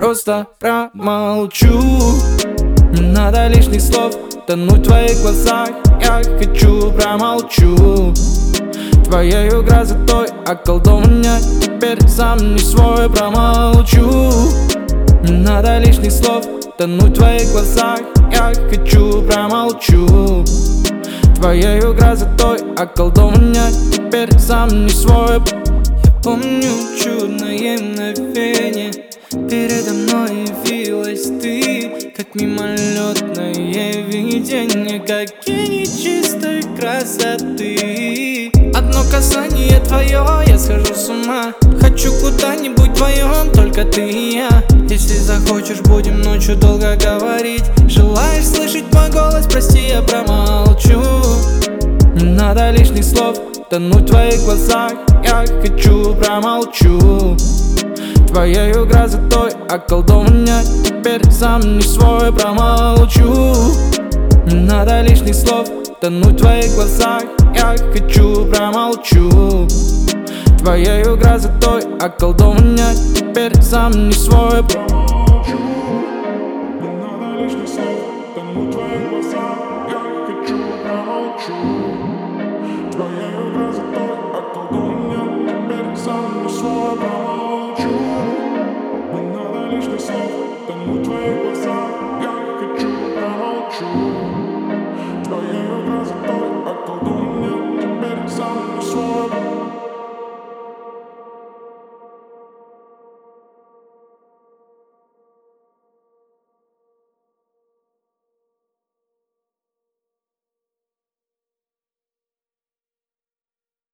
просто промолчу. Не надо лишних слов, тонуть в твоих глазах. Я хочу, промолчу. Твоею красотой околдован я, теперь сам не свой, промолчу. Не надо лишних слов, тонуть в твоих глазах. Я хочу, промолчу. Твоею красотой околдован я, теперь сам не свой. Я помню чудное мгновение, передо мной явилась ты, как мимолетное видение, как гений чистой красоты. Одно касание твое, я схожу с ума. Хочу куда-нибудь вдвоем, только ты и я. Если захочешь, будем ночью долго говорить. Желаешь слышать мой голос, прости, я промолчу. Не надо лишних слов, тонуть в твоих глазах. Я хочу, промолчу. Твоею красотой околдован я, теперь сам не свой, промолчу. Не надо лишних слов, тонуть в твоих глазах. Я хочу, промолчу. Твоею красотой околдован я, теперь сам не свой, промолчу. Не надо лишних слов, тонуть в твоих глазах.